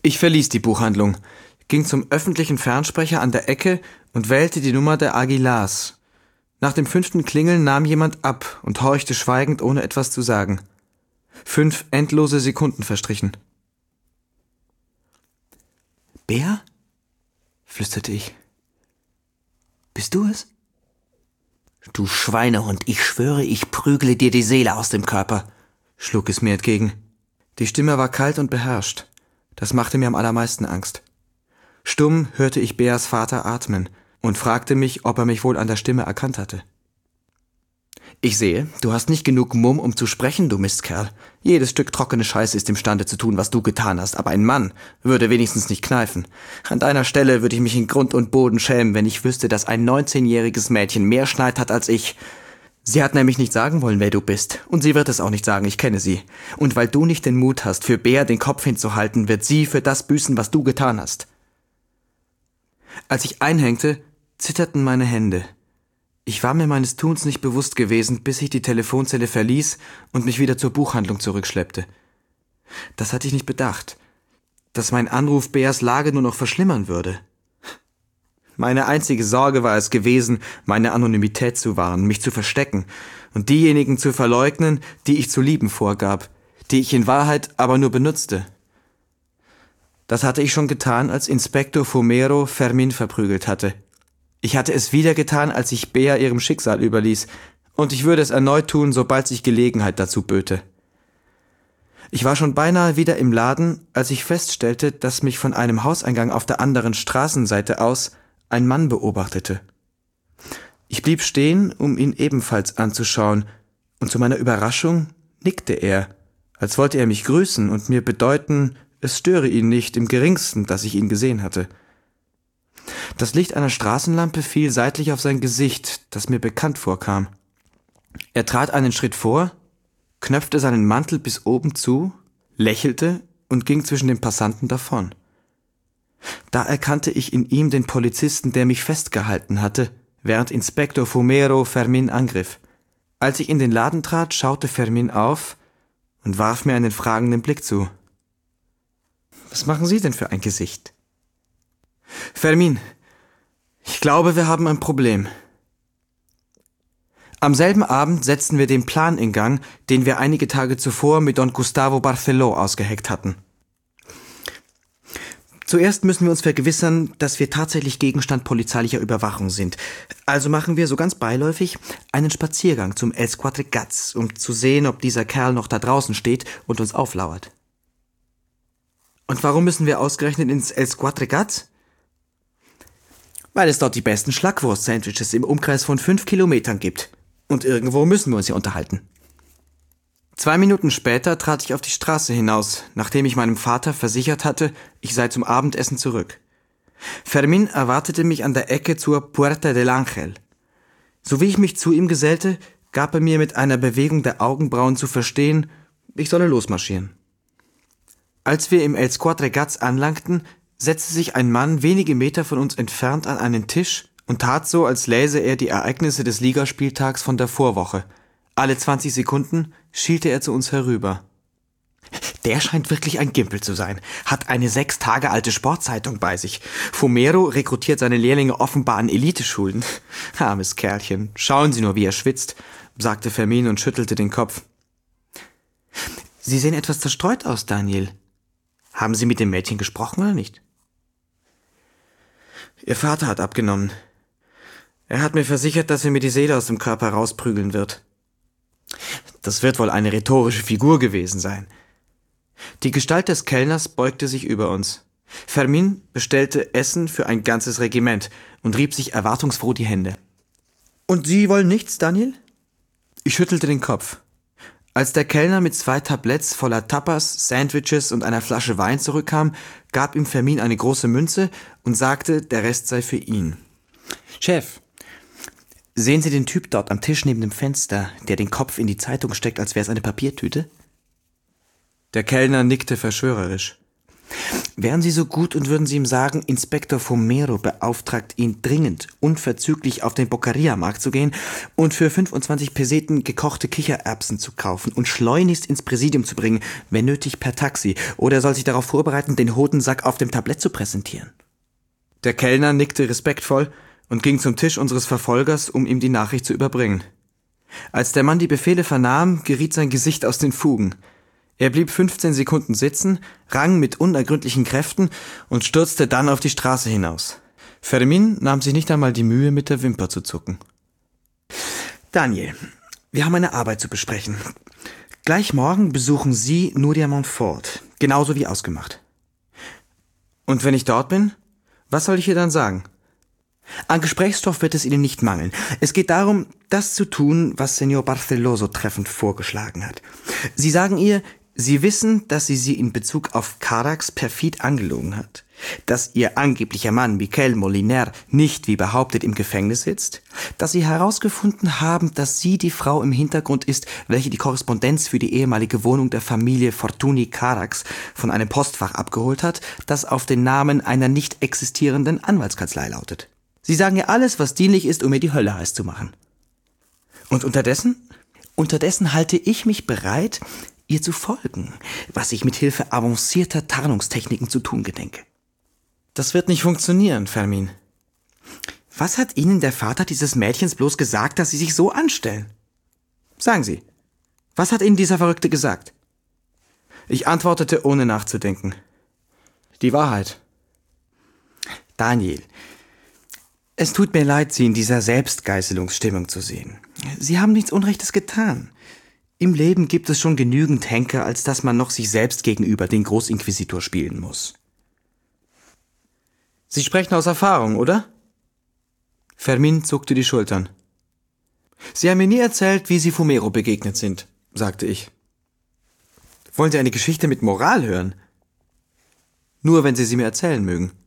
Ich verließ die Buchhandlung, ging zum öffentlichen Fernsprecher an der Ecke und wählte die Nummer der Aguilars. Nach dem 5. Klingeln nahm jemand ab und horchte schweigend, ohne etwas zu sagen. 5 endlose Sekunden verstrichen. »Bär?« flüsterte ich. »Bist du es?« »Du Schweinehund, ich schwöre, ich prügle dir die Seele aus dem Körper«, schlug es mir entgegen. Die Stimme war kalt und beherrscht. Das machte mir am allermeisten Angst. Stumm hörte ich Beas Vater atmen und fragte mich, ob er mich wohl an der Stimme erkannt hatte. »Ich sehe, du hast nicht genug Mumm, um zu sprechen, du Mistkerl. Jedes Stück trockene Scheiße ist imstande zu tun, was du getan hast, aber ein Mann würde wenigstens nicht kneifen. An deiner Stelle würde ich mich in Grund und Boden schämen, wenn ich wüsste, dass ein 19-jähriges Mädchen mehr Schneid hat als ich. Sie hat nämlich nicht sagen wollen, wer du bist, und sie wird es auch nicht sagen, ich kenne sie. Und weil du nicht den Mut hast, für Bea den Kopf hinzuhalten, wird sie für das büßen, was du getan hast.« Als ich einhängte, zitterten meine Hände. Ich war mir meines Tuns nicht bewusst gewesen, bis ich die Telefonzelle verließ und mich wieder zur Buchhandlung zurückschleppte. Das hatte ich nicht bedacht, dass mein Anruf Beas Lage nur noch verschlimmern würde. Meine einzige Sorge war es gewesen, meine Anonymität zu wahren, mich zu verstecken und diejenigen zu verleugnen, die ich zu lieben vorgab, die ich in Wahrheit aber nur benutzte. Das hatte ich schon getan, als Inspektor Fumero Fermin verprügelt hatte. Ich hatte es wieder getan, als ich Bea ihrem Schicksal überließ, und ich würde es erneut tun, sobald sich Gelegenheit dazu böte. Ich war schon beinahe wieder im Laden, als ich feststellte, dass mich von einem Hauseingang auf der anderen Straßenseite aus ein Mann beobachtete. Ich blieb stehen, um ihn ebenfalls anzuschauen, und zu meiner Überraschung nickte er, als wollte er mich grüßen und mir bedeuten, es störe ihn nicht im geringsten, dass ich ihn gesehen hatte. Das Licht einer Straßenlampe fiel seitlich auf sein Gesicht, das mir bekannt vorkam. Er trat einen Schritt vor, knöpfte seinen Mantel bis oben zu, lächelte und ging zwischen den Passanten davon. Da erkannte ich in ihm den Polizisten, der mich festgehalten hatte, während Inspektor Fumero Fermin angriff. Als ich in den Laden trat, schaute Fermin auf und warf mir einen fragenden Blick zu. »Was machen Sie denn für ein Gesicht?« »Fermin, ich glaube, wir haben ein Problem.« Am selben Abend setzten wir den Plan in Gang, den wir einige Tage zuvor mit Don Gustavo Barceló ausgeheckt hatten. Zuerst müssen wir uns vergewissern, dass wir tatsächlich Gegenstand polizeilicher Überwachung sind. Also machen wir so ganz beiläufig einen Spaziergang zum Els Quatre Gats, um zu sehen, ob dieser Kerl noch da draußen steht und uns auflauert. Und warum müssen wir ausgerechnet ins Els Quatre Gats? Weil es dort die besten Schlackwurst-Sandwiches im Umkreis von 5 Kilometern gibt. Und irgendwo müssen wir uns ja unterhalten. 2 Minuten später trat ich auf die Straße hinaus, nachdem ich meinem Vater versichert hatte, ich sei zum Abendessen zurück. Fermin erwartete mich an der Ecke zur Puerta del Ángel. So wie ich mich zu ihm gesellte, gab er mir mit einer Bewegung der Augenbrauen zu verstehen, ich solle losmarschieren. Als wir im Els Quatre Gats anlangten, setzte sich ein Mann wenige Meter von uns entfernt an einen Tisch und tat so, als läse er die Ereignisse des Ligaspieltags von der Vorwoche. Alle 20 Sekunden schielte er zu uns herüber. Der scheint wirklich ein Gimpel zu sein, hat eine 6 Tage alte Sportzeitung bei sich. Fumero rekrutiert seine Lehrlinge offenbar an Eliteschulen. Armes Kerlchen, schauen Sie nur, wie er schwitzt, sagte Fermin und schüttelte den Kopf. Sie sehen etwas zerstreut aus, Daniel. Haben Sie mit dem Mädchen gesprochen oder nicht? Ihr Vater hat abgenommen. Er hat mir versichert, dass er mir die Seele aus dem Körper rausprügeln wird. Das wird wohl eine rhetorische Figur gewesen sein. Die Gestalt des Kellners beugte sich über uns. Fermin bestellte Essen für ein ganzes Regiment und rieb sich erwartungsfroh die Hände. »Und Sie wollen nichts, Daniel?« Ich schüttelte den Kopf. Als der Kellner mit 2 Tabletts voller Tapas, Sandwiches und einer Flasche Wein zurückkam, gab ihm Fermin eine große Münze und sagte, der Rest sei für ihn. »Chef, sehen Sie den Typ dort am Tisch neben dem Fenster, der den Kopf in die Zeitung steckt, als wäre es eine Papiertüte?« Der Kellner nickte verschwörerisch. Wären Sie so gut und würden Sie ihm sagen, Inspektor Fomero beauftragt ihn dringend, unverzüglich auf den Boccaria-Markt zu gehen und für 25 Peseten gekochte Kichererbsen zu kaufen und schleunigst ins Präsidium zu bringen, wenn nötig per Taxi, oder er soll sich darauf vorbereiten, den Hodensack auf dem Tablett zu präsentieren. Der Kellner nickte respektvoll und ging zum Tisch unseres Verfolgers, um ihm die Nachricht zu überbringen. Als der Mann die Befehle vernahm, geriet sein Gesicht aus den Fugen. Er blieb 15 Sekunden sitzen, rang mit unergründlichen Kräften und stürzte dann auf die Straße hinaus. Fermin nahm sich nicht einmal die Mühe, mit der Wimper zu zucken. Daniel, wir haben eine Arbeit zu besprechen. Gleich morgen besuchen Sie Nuria Montfort, genauso wie ausgemacht. Und wenn ich dort bin, was soll ich ihr dann sagen? An Gesprächsstoff wird es Ihnen nicht mangeln. Es geht darum, das zu tun, was Senor Barceló so treffend vorgeschlagen hat. Sie sagen ihr, Sie wissen, dass sie in Bezug auf Carax perfid angelogen hat, dass ihr angeblicher Mann Miquel Moliner nicht, wie behauptet, im Gefängnis sitzt, dass sie herausgefunden haben, dass sie die Frau im Hintergrund ist, welche die Korrespondenz für die ehemalige Wohnung der Familie Fortuny Carax von einem Postfach abgeholt hat, das auf den Namen einer nicht existierenden Anwaltskanzlei lautet. Sie sagen ihr alles, was dienlich ist, um ihr die Hölle heiß zu machen. Und unterdessen? Unterdessen halte ich mich bereit, ihr zu folgen, was ich mit Hilfe avancierter Tarnungstechniken zu tun gedenke. Das wird nicht funktionieren, Fermin. Was hat Ihnen der Vater dieses Mädchens bloß gesagt, dass Sie sich so anstellen? Sagen Sie, was hat Ihnen dieser Verrückte gesagt? Ich antwortete, ohne nachzudenken. Die Wahrheit. Daniel, es tut mir leid, Sie in dieser Selbstgeißelungsstimmung zu sehen. Sie haben nichts Unrechtes getan. Im Leben gibt es schon genügend Henker, als dass man noch sich selbst gegenüber den Großinquisitor spielen muss. Sie sprechen aus Erfahrung, oder? Fermin zuckte die Schultern. Sie haben mir nie erzählt, wie Sie Fomero begegnet sind, sagte ich. Wollen Sie eine Geschichte mit Moral hören? Nur, wenn Sie sie mir erzählen mögen.